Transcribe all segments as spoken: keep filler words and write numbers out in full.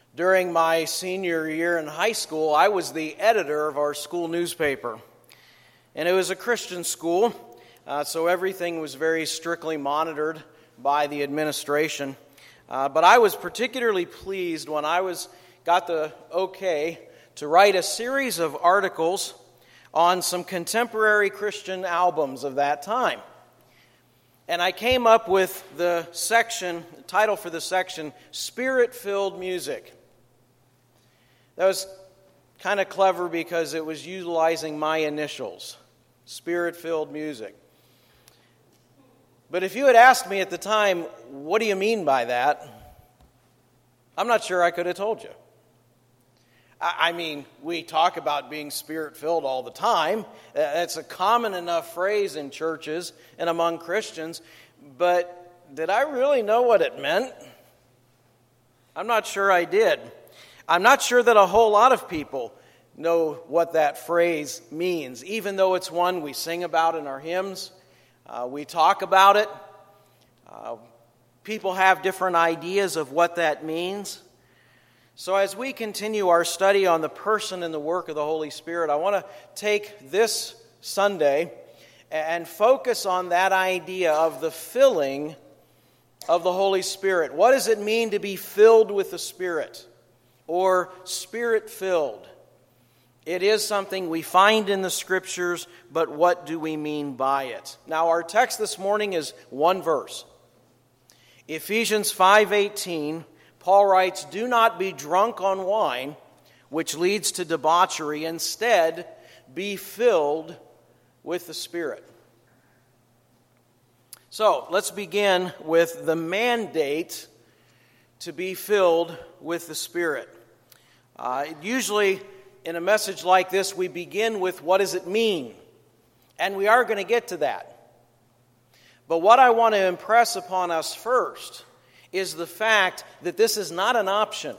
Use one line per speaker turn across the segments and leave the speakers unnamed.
During my senior year in high school, I was the editor of our school newspaper. And it was a Christian school, uh, so everything was very strictly monitored by the administration. Uh, but I was particularly pleased when I was got the okay to write a series of articles on some contemporary Christian albums of that time. And I came up with the section, the title for the section, Spirit-Filled Music. That was kind of clever because it was utilizing my initials, Spirit-Filled Music. But if you had asked me at the time, what do you mean by that? I'm not sure I could have told you. I mean, we talk about being Spirit-filled all the time. It's a common enough phrase in churches and among Christians. But did I really know what it meant? I'm not sure I did. I'm not sure that a whole lot of people know what that phrase means, even though it's one we sing about in our hymns. Uh, we talk about it. Uh, people have different ideas of what that means. So as we continue our study on the person and the work of the Holy Spirit, I want to take this Sunday and focus on that idea of the filling of the Holy Spirit. What does it mean to be filled with the Spirit or Spirit-filled? It is something we find in the Scriptures, but what do we mean by it? Now, our text this morning is one verse. Ephesians five eighteen. Paul writes, "Do not be drunk on wine, which leads to debauchery. Instead, be filled with the Spirit." So, let's begin with the mandate to be filled with the Spirit. Uh, usually, in a message like this, we begin with what does it mean? And we are going to get to that. But what I want to impress upon us first is the fact that this is not an option.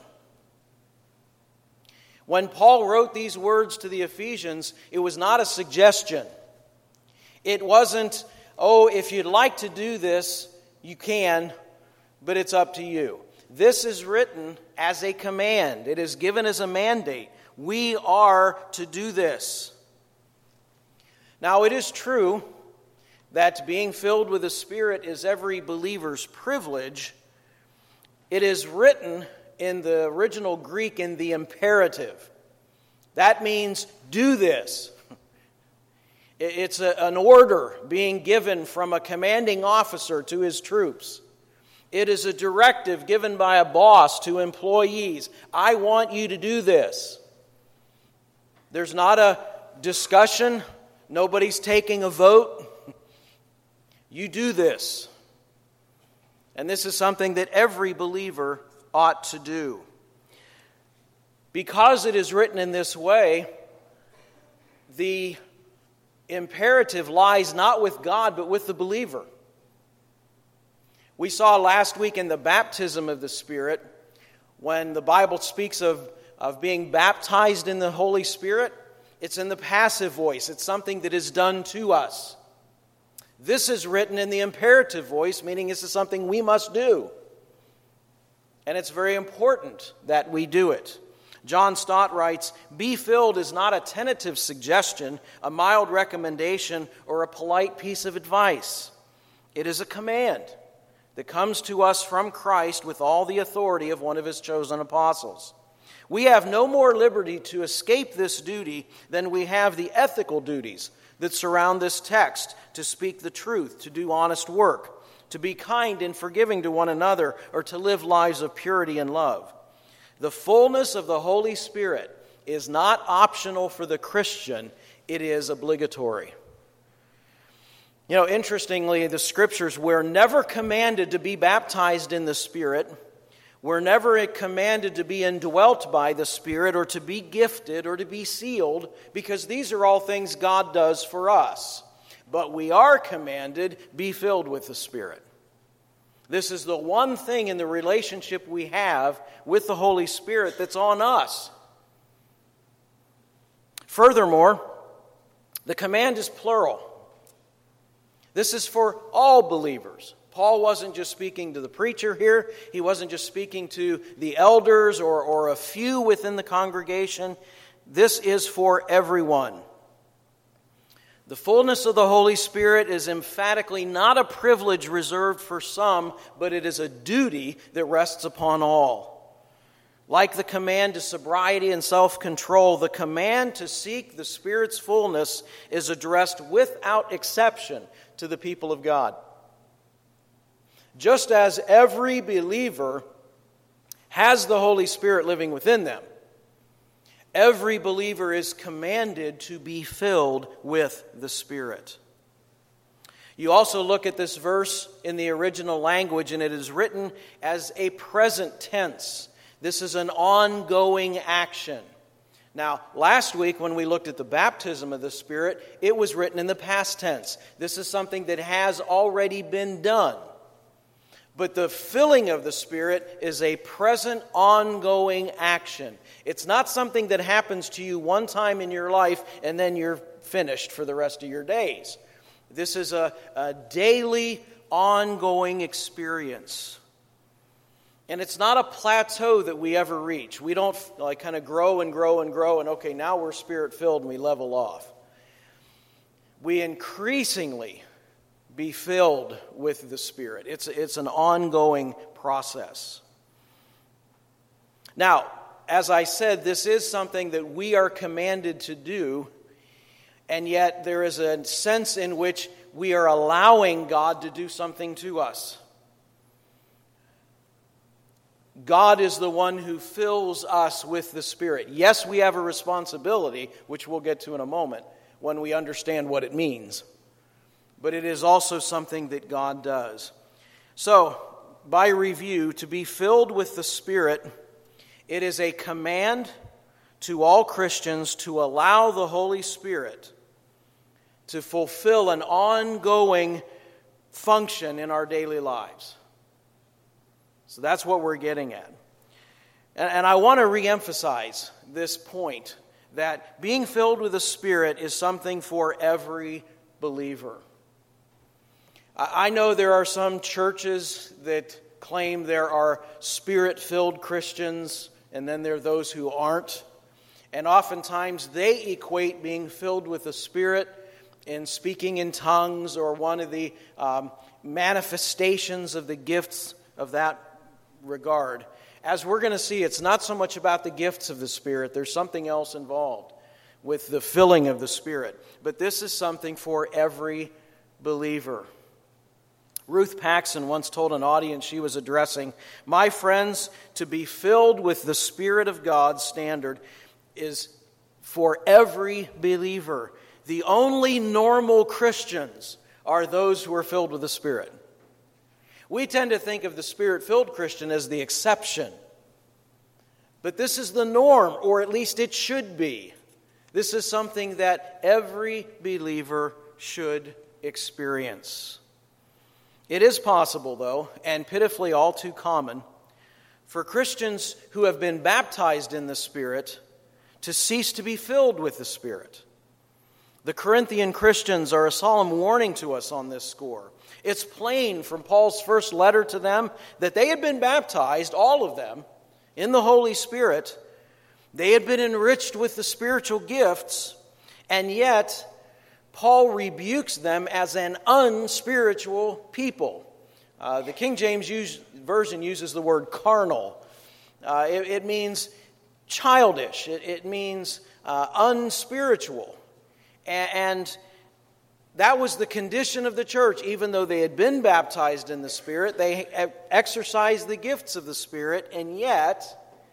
When Paul wrote these words to the Ephesians, it was not a suggestion. It wasn't, oh, if you'd like to do this, you can, but it's up to you. This is written as a command. It is given as a mandate. We are to do this. Now, it is true that being filled with the Spirit is every believer's privilege. It is written in the original Greek in the imperative. That means do this. It's a, an order being given from a commanding officer to his troops. It is a directive given by a boss to employees. I want you to do this. There's not a discussion. Nobody's taking a vote. You do this. And this is something that every believer ought to do. Because it is written in this way, the imperative lies not with God, but with the believer. We saw last week in the baptism of the Spirit, when the Bible speaks of, of being baptized in the Holy Spirit, it's in the passive voice. It's something that is done to us. This is written in the imperative voice, meaning this is something we must do. And it's very important that we do it. John Stott writes, "Be filled is not a tentative suggestion, a mild recommendation, or a polite piece of advice. It is a command that comes to us from Christ with all the authority of one of his chosen apostles. We have no more liberty to escape this duty than we have the ethical duties that surround this text, to speak the truth, to do honest work, to be kind and forgiving to one another, or to live lives of purity and love. The fullness of the Holy Spirit is not optional for the Christian, it is obligatory." You know, interestingly, the Scriptures, we're never commanded to be baptized in the Spirit. We're never commanded to be indwelt by the Spirit or to be gifted or to be sealed, because these are all things God does for us. But we are commanded, be filled with the Spirit. This is the one thing in the relationship we have with the Holy Spirit that's on us. Furthermore, the command is plural. This is for all believers. Paul wasn't just speaking to the preacher here. He wasn't just speaking to the elders or, or a few within the congregation. This is for everyone. The fullness of the Holy Spirit is emphatically not a privilege reserved for some, but it is a duty that rests upon all. Like the command to sobriety and self-control, the command to seek the Spirit's fullness is addressed without exception to the people of God. Just as every believer has the Holy Spirit living within them, every believer is commanded to be filled with the Spirit. You also look at this verse in the original language, and it is written as a present tense. This is an ongoing action. Now, last week when we looked at the baptism of the Spirit, it was written in the past tense. This is something that has already been done. But the filling of the Spirit is a present, ongoing action. It's not something that happens to you one time in your life and then you're finished for the rest of your days. This is a, a daily, ongoing experience. And it's not a plateau that we ever reach. We don't like kind of grow and grow and grow and okay, now we're Spirit-filled and we level off. We increasingly be filled with the Spirit. It's, it's an ongoing process. Now, as I said, this is something that we are commanded to do, and yet there is a sense in which we are allowing God to do something to us. God is the one who fills us with the Spirit. Yes, we have a responsibility, which we'll get to in a moment, when we understand what it means. But it is also something that God does. So, by review, to be filled with the Spirit, it is a command to all Christians to allow the Holy Spirit to fulfill an ongoing function in our daily lives. So that's what we're getting at. And, and I want to reemphasize this point, that being filled with the Spirit is something for every believer. I know there are some churches that claim there are Spirit-filled Christians, and then there are those who aren't. And oftentimes they equate being filled with the Spirit in speaking in tongues or one of the um, manifestations of the gifts of that regard. As we're going to see, it's not so much about the gifts of the Spirit. There's something else involved with the filling of the Spirit. But this is something for every believer. Ruth Paxson once told an audience she was addressing, "My friends, to be filled with the Spirit of God standard is for every believer. The only normal Christians are those who are filled with the Spirit." We tend to think of the Spirit-filled Christian as the exception. But this is the norm, or at least it should be. This is something that every believer should experience. It is possible, though, and pitifully all too common, for Christians who have been baptized in the Spirit to cease to be filled with the Spirit. The Corinthian Christians are a solemn warning to us on this score. It's plain from Paul's first letter to them that they had been baptized, all of them, in the Holy Spirit. They had been enriched with the spiritual gifts, and yet Paul rebukes them as an unspiritual people. Uh, the King James use, Version uses the word carnal. Uh, it, it means childish. It, it means uh, unspiritual. And, and that was the condition of the church. Even though they had been baptized in the Spirit, they exercised the gifts of the Spirit, and yet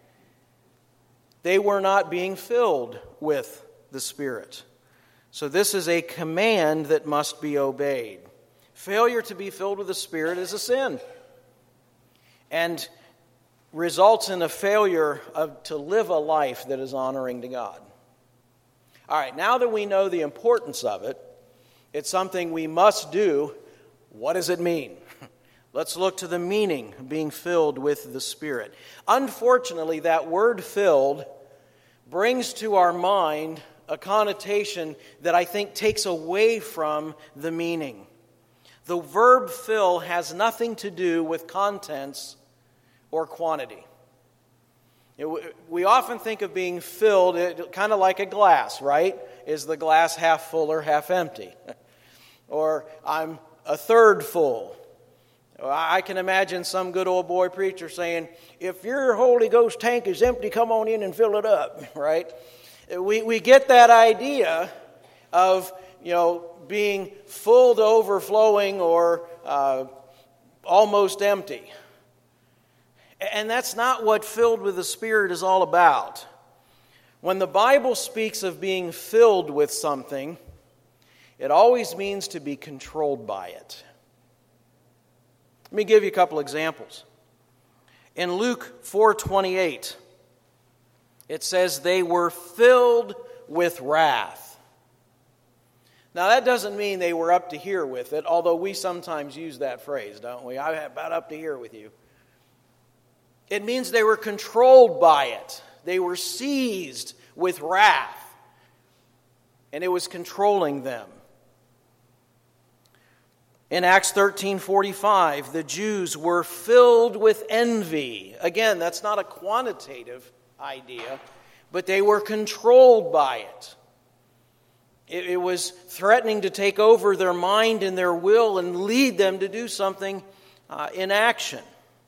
they were not being filled with the Spirit. So this is a command that must be obeyed. Failure to be filled with the Spirit is a sin, and results in a failure of, to live a life that is honoring to God. All right, now that we know the importance of it, it's something we must do. What does it mean? Let's look to the meaning of being filled with the Spirit. Unfortunately, that word filled brings to our mind a connotation that I think takes away from the meaning. The verb fill has nothing to do with contents or quantity. It, we often think of being filled kind of like a glass, right? Is the glass half full or half empty? Or I'm a third full. I can imagine some good old boy preacher saying, if your Holy Ghost tank is empty, come on in and fill it up, right? We we get that idea of, you know, being full to overflowing or uh, almost empty. And that's not what filled with the Spirit is all about. When the Bible speaks of being filled with something, it always means to be controlled by it. Let me give you a couple examples. In Luke four twenty-eight, it says they were filled with wrath. Now that doesn't mean they were up to here with it, although we sometimes use that phrase, don't we? I'm about up to here with you. It means they were controlled by it. They were seized with wrath, and it was controlling them. In Acts thirteen forty-five, the Jews were filled with envy. Again, that's not a quantitative idea, but they were controlled by it. It, it was threatening to take over their mind and their will and lead them to do something uh, in action.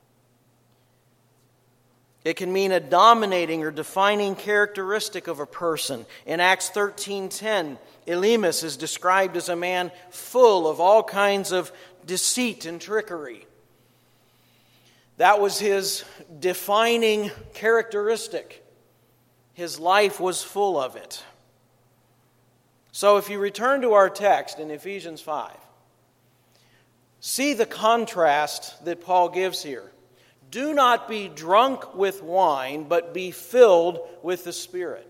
It can mean a dominating or defining characteristic of a person. In Acts thirteen ten, Elymas is described as a man full of all kinds of deceit and trickery. That was his defining characteristic. His life was full of it. So if you return to our text in Ephesians five, see the contrast that Paul gives here. Do not be drunk with wine, but be filled with the Spirit.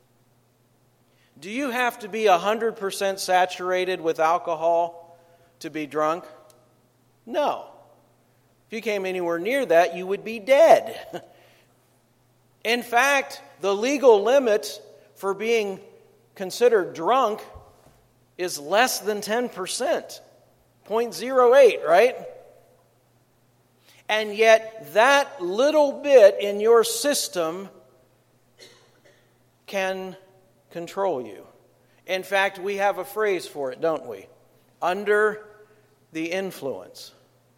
Do you have to be one hundred percent saturated with alcohol to be drunk? No. If you came anywhere near that, you would be dead. In fact, the legal limit for being considered drunk is less than ten percent. zero point zero eight, right? And yet, that little bit in your system can control you. In fact, we have a phrase for it, don't we? Under the influence.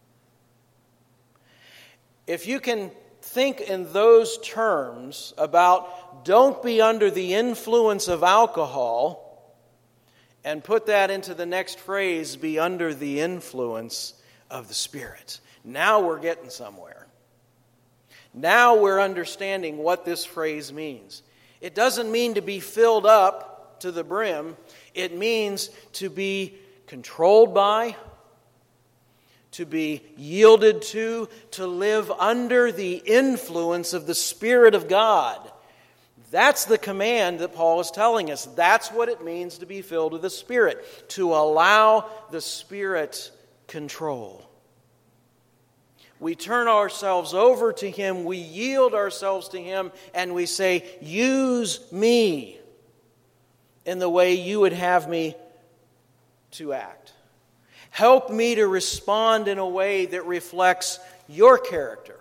If you can think in those terms about don't be under the influence of alcohol, and put that into the next phrase, be under the influence of the Spirit. Now we're getting somewhere. Now we're understanding what this phrase means. It doesn't mean to be filled up to the brim. It means to be controlled by, to be yielded to, to live under the influence of the Spirit of God. That's the command that Paul is telling us. That's what it means to be filled with the Spirit, to allow the Spirit control. We turn ourselves over to Him, we yield ourselves to Him, and we say, use me in the way you would have me to act. Help me to respond in a way that reflects your character.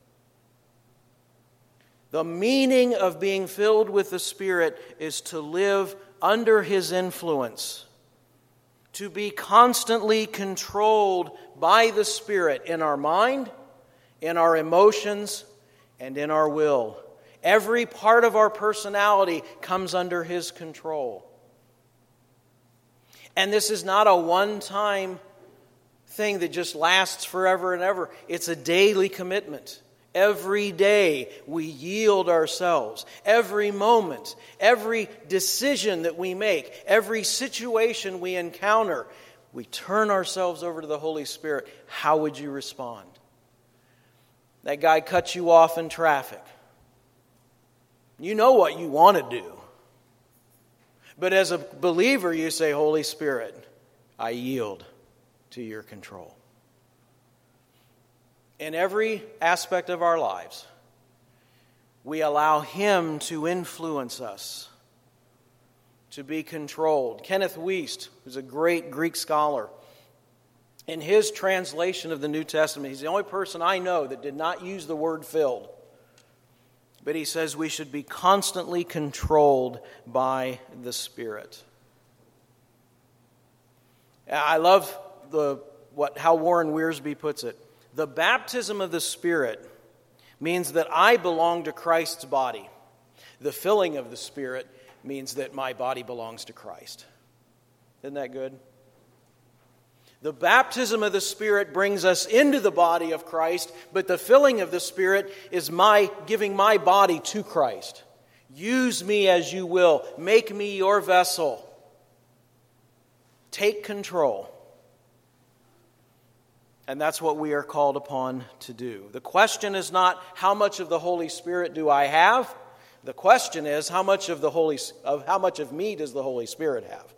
The meaning of being filled with the Spirit is to live under His influence, to be constantly controlled by the Spirit in our mind, in our emotions, and in our will. Every part of our personality comes under His control. And this is not a one-time thing that just lasts forever and ever. It's a daily commitment. Every day we yield ourselves. Every moment, every decision that we make, every situation we encounter, we turn ourselves over to the Holy Spirit. How would you respond? That guy cuts you off in traffic. You know what you want to do. But as a believer, you say, Holy Spirit, I yield to your control. In every aspect of our lives, we allow Him to influence us, to be controlled. Kenneth Wuest, who's a great Greek scholar, in his translation of the New Testament, he's the only person I know that did not use the word filled. But he says we should be constantly controlled by the Spirit. I love the what how Warren Wiersbe puts it. The baptism of the Spirit means that I belong to Christ's body. The filling of the Spirit means that my body belongs to Christ. Isn't that good? The baptism of the Spirit brings us into the body of Christ, but the filling of the Spirit is my giving my body to Christ. Use me as you will. Make me your vessel. Take control. And that's what we are called upon to do. The question is not how much of the Holy Spirit do I have? The question is how much of the Holy of how much of me does the Holy Spirit have?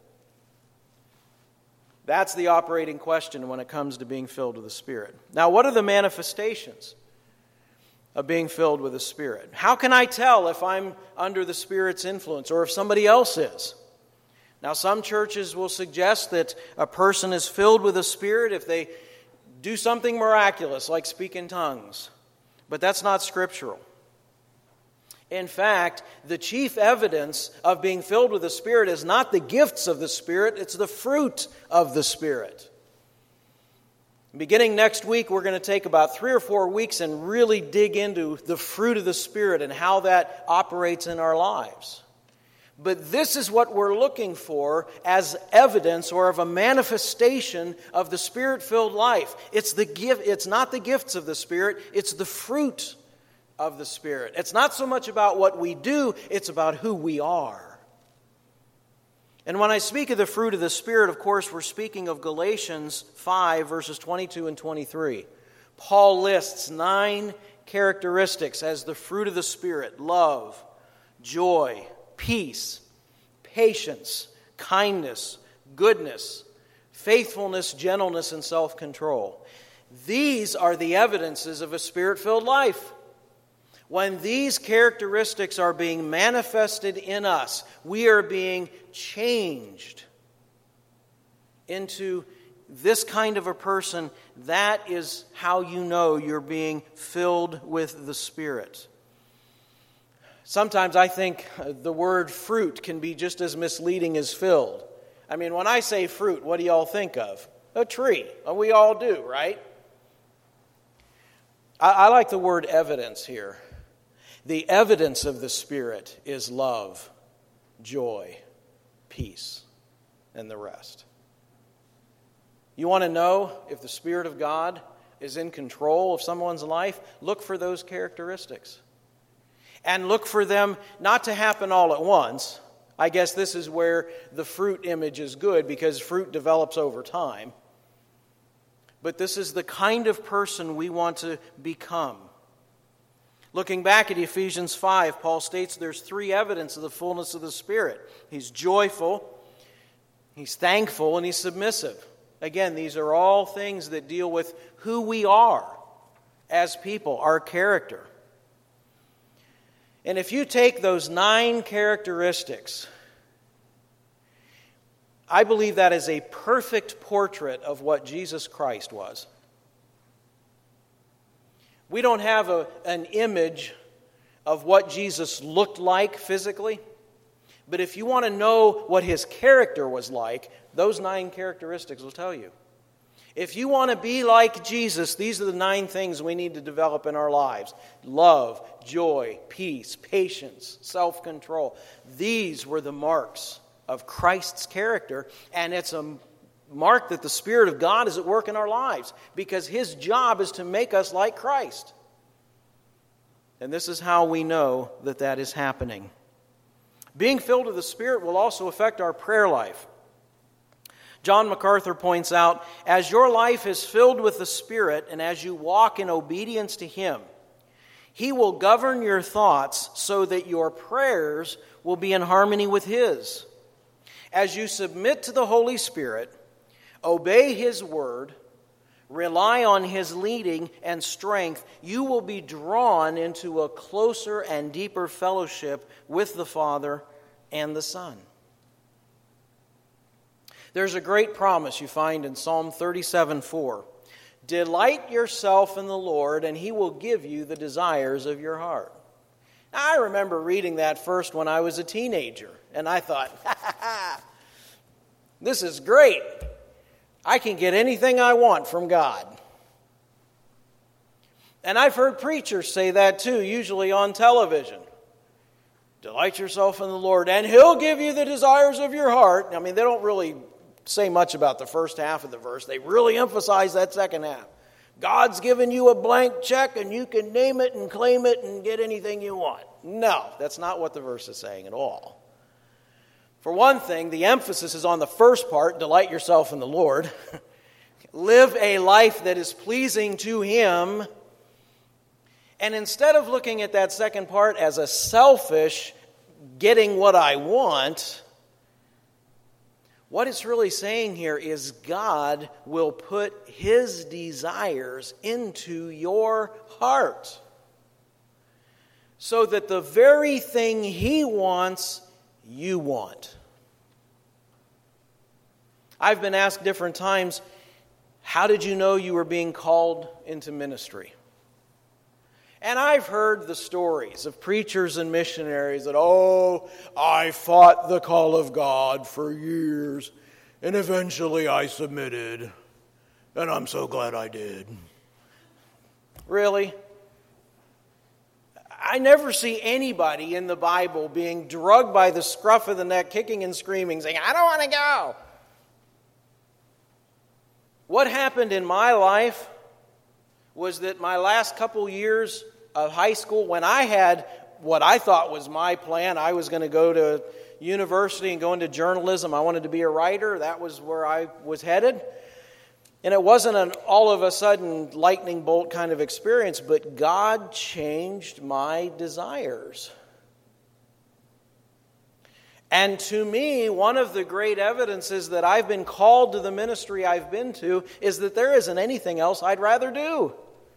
That's the operating question when it comes to being filled with the Spirit. Now, what are the manifestations of being filled with the Spirit? How can I tell if I'm under the Spirit's influence or if somebody else is? Now, some churches will suggest that a person is filled with the Spirit if they do something miraculous like speak in tongues. But that's not scriptural. In fact, the chief evidence of being filled with the Spirit is not the gifts of the Spirit, it's the fruit of the Spirit. Beginning next week, we're going to take about three or four weeks and really dig into the fruit of the Spirit and how that operates in our lives. But this is what we're looking for as evidence or of a manifestation of the Spirit-filled life. It's the gift, it's not the gifts of the Spirit, it's the fruit of the Spirit. It's not so much about what we do, it's about who we are. And when I speak of the fruit of the Spirit, of course, we're speaking of Galatians five, verses twenty-two and twenty-three. Paul lists nine characteristics as the fruit of the Spirit: love, joy, peace, patience, kindness, goodness, faithfulness, gentleness, and self-control. These are the evidences of a Spirit-filled life. When these characteristics are being manifested in us, we are being changed into this kind of a person. That is how you know you're being filled with the Spirit. Sometimes I think the word fruit can be just as misleading as filled. I mean, when I say fruit, what do y'all think of? A tree. Well, we all do, right? I, I like the word evidence here. The evidence of the Spirit is love, joy, peace, and the rest. You want to know if the Spirit of God is in control of someone's life? Look for those characteristics. And look for them not to happen all at once. I guess this is where the fruit image is good, because fruit develops over time. But this is the kind of person we want to become. Looking back at Ephesians five, Paul states there's three evidence of the fullness of the Spirit. He's joyful, he's thankful, and he's submissive. Again, these are all things that deal with who we are as people, our character. And if you take those nine characteristics, I believe that is a perfect portrait of what Jesus Christ was. We don't have a, an image of what Jesus looked like physically, but if you want to know what his character was like, those nine characteristics will tell you. If you want to be like Jesus, these are the nine things we need to develop in our lives: love, joy, peace, patience, self-control. These were the marks of Christ's character, and it's a mark that the Spirit of God is at work in our lives, because his job is to make us like Christ. And this is how we know that that is happening. Being filled with the Spirit will also affect our prayer life. John MacArthur points out, as your life is filled with the Spirit and as you walk in obedience to him, he will govern your thoughts so that your prayers will be in harmony with his. As you submit to the Holy Spirit, obey his word, rely on his leading and strength, you will be drawn into a closer and deeper fellowship with the Father and the Son. There's a great promise you find in Psalm thirty-seven four. Delight yourself in the Lord, and He will give you the desires of your heart. Now, I remember reading that first when I was a teenager, and I thought, ha ha ha, this is great. I can get anything I want from God. And I've heard preachers say that too, usually on television. Delight yourself in the Lord, and He'll give you the desires of your heart. I mean, they don't really say much about the first half of the verse. They really emphasize that second half. God's given you a blank check, and you can name it and claim it and get anything you want. No, that's not what the verse is saying at all. For one thing, the emphasis is on the first part, delight yourself in the Lord. Live a life that is pleasing to Him. And instead of looking at that second part as a selfish getting what I want, what it's really saying here is God will put His desires into your heart so that the very thing He wants, you want. I've been asked different times, how did you know you were being called into ministry? And I've heard the stories of preachers and missionaries that, oh, I fought the call of God for years, and eventually I submitted, and I'm so glad I did. Really? I never see anybody in the Bible being drugged by the scruff of the neck, kicking and screaming, saying, I don't want to go. What happened in my life was that my last couple years of high school, when I had what I thought was my plan, I was going to go to university and go into journalism. I wanted to be a writer. That was where I was headed. And it wasn't an all of a sudden lightning bolt kind of experience, but God changed my desires. And to me, one of the great evidences that I've been called to the ministry I've been to is that there isn't anything else I'd rather do.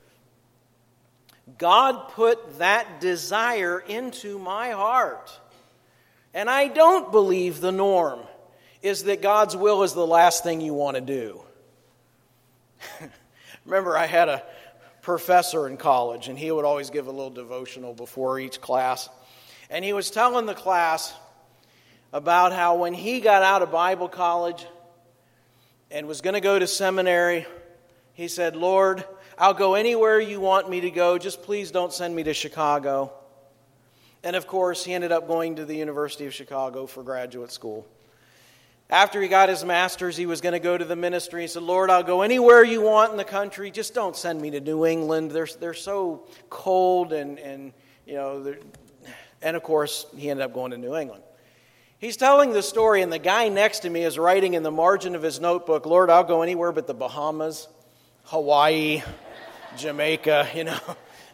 God put that desire into my heart. And I don't believe the norm is that God's will is the last thing you want to do. Remember, I had a professor in college, and he would always give a little devotional before each class. And he was telling the class about how when he got out of Bible college and was going to go to seminary, he said, Lord, I'll go anywhere you want me to go, just please don't send me to Chicago. And of course, he ended up going to the University of Chicago for graduate school. After he got his master's, he was going to go to the ministry. He said, Lord, I'll go anywhere you want in the country, just don't send me to New England. They're, they're so cold and, and you know, and of course, he ended up going to New England. He's telling the story, and the guy next to me is writing in the margin of his notebook, Lord, I'll go anywhere but the Bahamas, Hawaii, Jamaica, you know.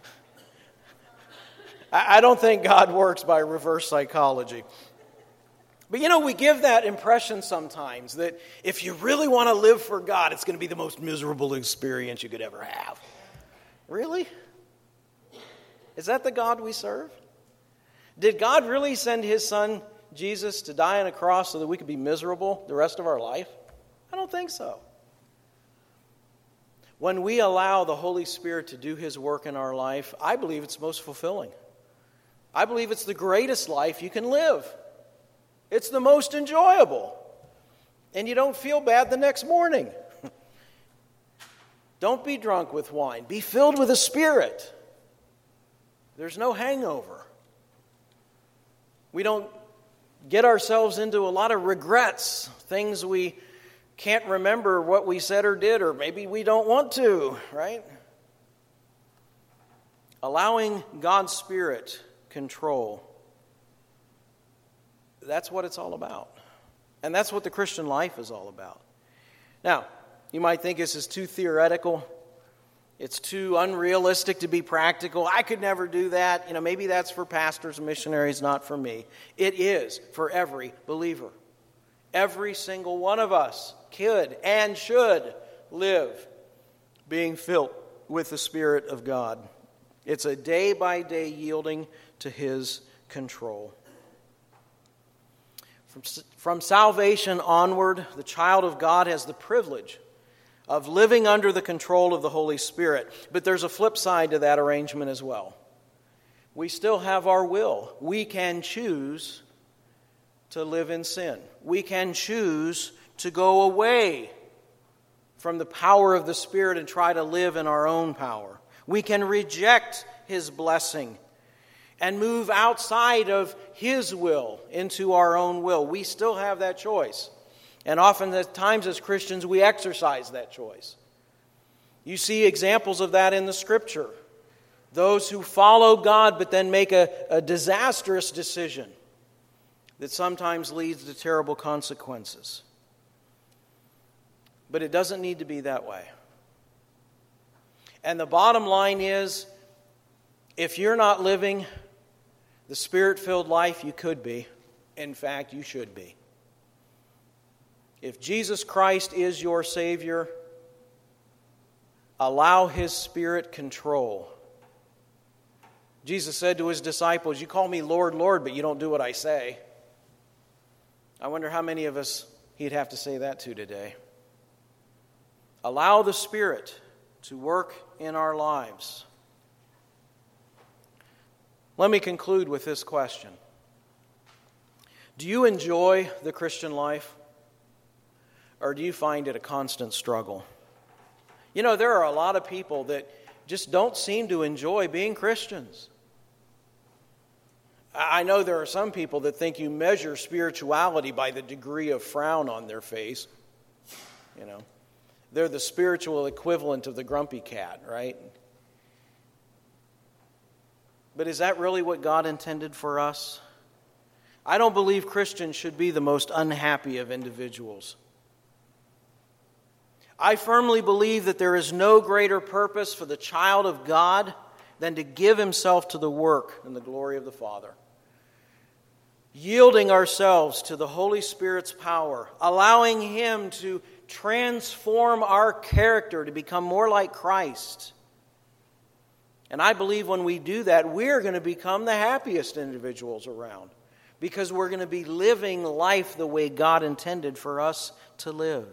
I don't think God works by reverse psychology. But you know, we give that impression sometimes that if you really want to live for God, it's going to be the most miserable experience you could ever have. Really? Is that the God we serve? Did God really send His Son, Jesus, to die on a cross so that we could be miserable the rest of our life? I don't think so. When we allow the Holy Spirit to do His work in our life, I believe it's most fulfilling. I believe it's the greatest life you can live. It's the most enjoyable. And you don't feel bad the next morning. Don't be drunk with wine. Be filled with the Spirit. There's no hangover. We don't get ourselves into a lot of regrets, things we can't remember what we said or did, or maybe we don't want to, right? Allowing God's Spirit control. That's what it's all about. And that's what the Christian life is all about. Now, you might think this is too theoretical. It's too unrealistic to be practical. I could never do that. You know, maybe that's for pastors and missionaries, not for me. It is for every believer. Every single one of us could and should live being filled with the Spirit of God. It's a day-by-day yielding to His control. From, from salvation onward, the child of God has the privilege of living under the control of the Holy Spirit. But there's a flip side to that arrangement as well. We still have our will. We can choose to live in sin. We can choose to go away from the power of the Spirit and try to live in our own power. We can reject His blessing and move outside of His will into our own will. We still have that choice. And often at times as Christians, we exercise that choice. You see examples of that in the Scripture. Those who follow God but then make a, a disastrous decision that sometimes leads to terrible consequences. But it doesn't need to be that way. And the bottom line is, if you're not living the Spirit-filled life you could be, in fact, you should be. If Jesus Christ is your Savior, allow His Spirit control. Jesus said to His disciples, "You call me Lord, Lord, but you don't do what I say." I wonder how many of us He'd have to say that to today. Allow the Spirit to work in our lives. Let me conclude with this question. Do you enjoy the Christian life? Or do you find it a constant struggle? You know, there are a lot of people that just don't seem to enjoy being Christians. I know there are some people that think you measure spirituality by the degree of frown on their face. You know, they're the spiritual equivalent of the grumpy cat, right? But is that really what God intended for us? I don't believe Christians should be the most unhappy of individuals. I firmly believe that there is no greater purpose for the child of God than to give himself to the work and the glory of the Father. Yielding ourselves to the Holy Spirit's power, allowing Him to transform our character to become more like Christ. And I believe when we do that, we're going to become the happiest individuals around, because we're going to be living life the way God intended for us to live.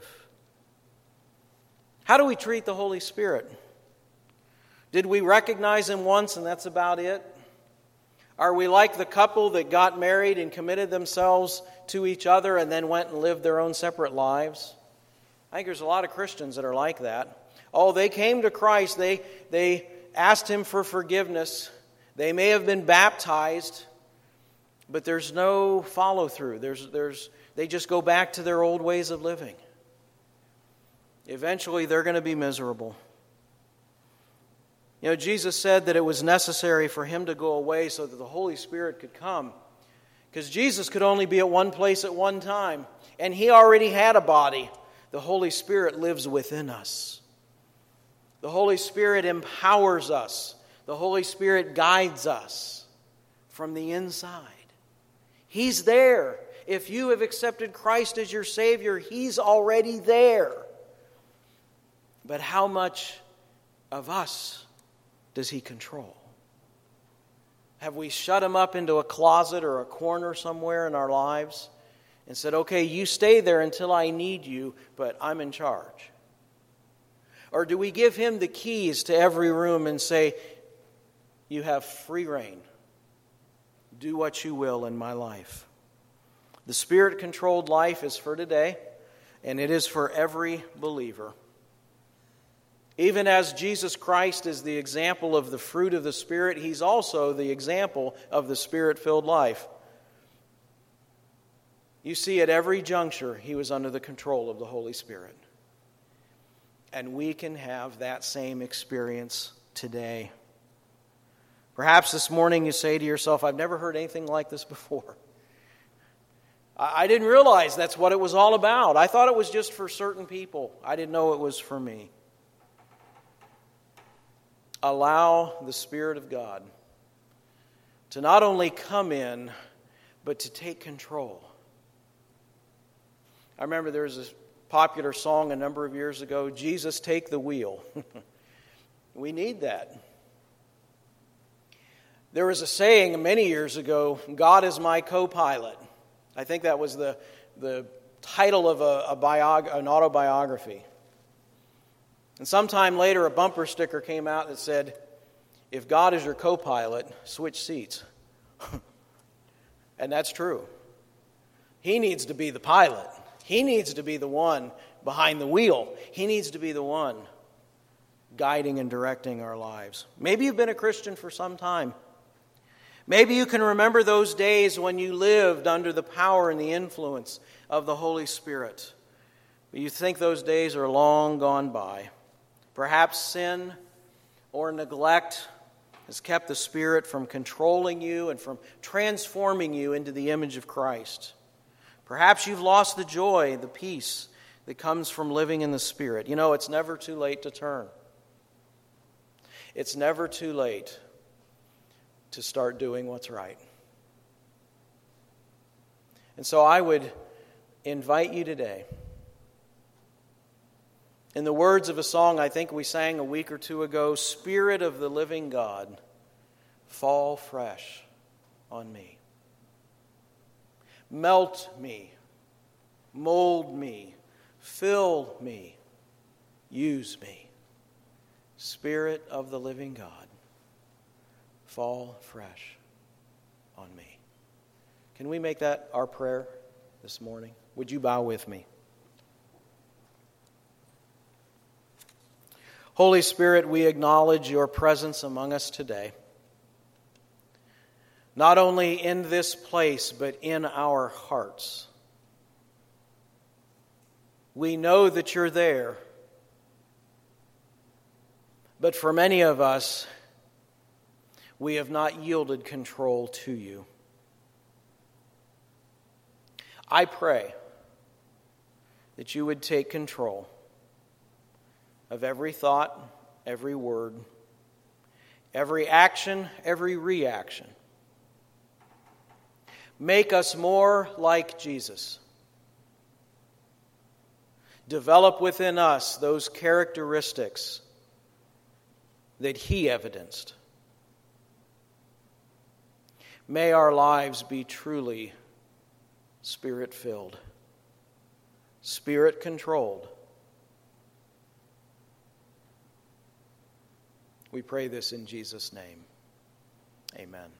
How do we treat the Holy Spirit? Did we recognize Him once and that's about it? Are we like the couple that got married and committed themselves to each other and then went and lived their own separate lives? I think there's a lot of Christians that are like that. Oh, they came to Christ. They, they asked Him for forgiveness. They may have been baptized, but there's no follow-through. There's, there's, they just go back to their old ways of living. Eventually, they're going to be miserable. You know, Jesus said that it was necessary for Him to go away so that the Holy Spirit could come. Because Jesus could only be at one place at one time. And He already had a body. The Holy Spirit lives within us. The Holy Spirit empowers us. The Holy Spirit guides us from the inside. He's there. If you have accepted Christ as your Savior, He's already there. But how much of us does He control? Have we shut Him up into a closet or a corner somewhere in our lives and said, okay, you stay there until I need you, but I'm in charge? Or do we give Him the keys to every room and say, you have free reign. Do what you will in my life. The Spirit-controlled life is for today, and it is for every believer. Even as Jesus Christ is the example of the fruit of the Spirit, He's also the example of the Spirit-filled life. You see, at every juncture, He was under the control of the Holy Spirit. And we can have that same experience today. Perhaps this morning you say to yourself, I've never heard anything like this before. I didn't realize that's what it was all about. I thought it was just for certain people. I didn't know it was for me. Allow the Spirit of God to not only come in, but to take control. I remember there was a popular song a number of years ago, Jesus, Take the Wheel. We need that. There was a saying many years ago, God is my co-pilot. I think that was the, the title of a, a biog- an autobiography. And sometime later, a bumper sticker came out that said, "If God is your co-pilot, switch seats." And that's true. He needs to be the pilot. He needs to be the one behind the wheel. He needs to be the one guiding and directing our lives. Maybe you've been a Christian for some time. Maybe you can remember those days when you lived under the power and the influence of the Holy Spirit. But you think those days are long gone by. Perhaps sin or neglect has kept the Spirit from controlling you and from transforming you into the image of Christ. Perhaps you've lost the joy, the peace that comes from living in the Spirit. You know, it's never too late to turn. It's never too late to start doing what's right. And so I would invite you today, in the words of a song I think we sang a week or two ago, "Spirit of the living God, fall fresh on me. Melt me, mold me, fill me, use me. Spirit of the living God, fall fresh on me." Can we make that our prayer this morning? Would you bow with me? Holy Spirit, we acknowledge your presence among us today. Not only in this place, but in our hearts. We know that you're there. But for many of us, we have not yielded control to you. I pray that you would take control of every thought, every word, every action, every reaction. Make us more like Jesus. Develop within us those characteristics that he evidenced. May our lives be truly Spirit-filled, Spirit-controlled. We pray this in Jesus' name. Amen.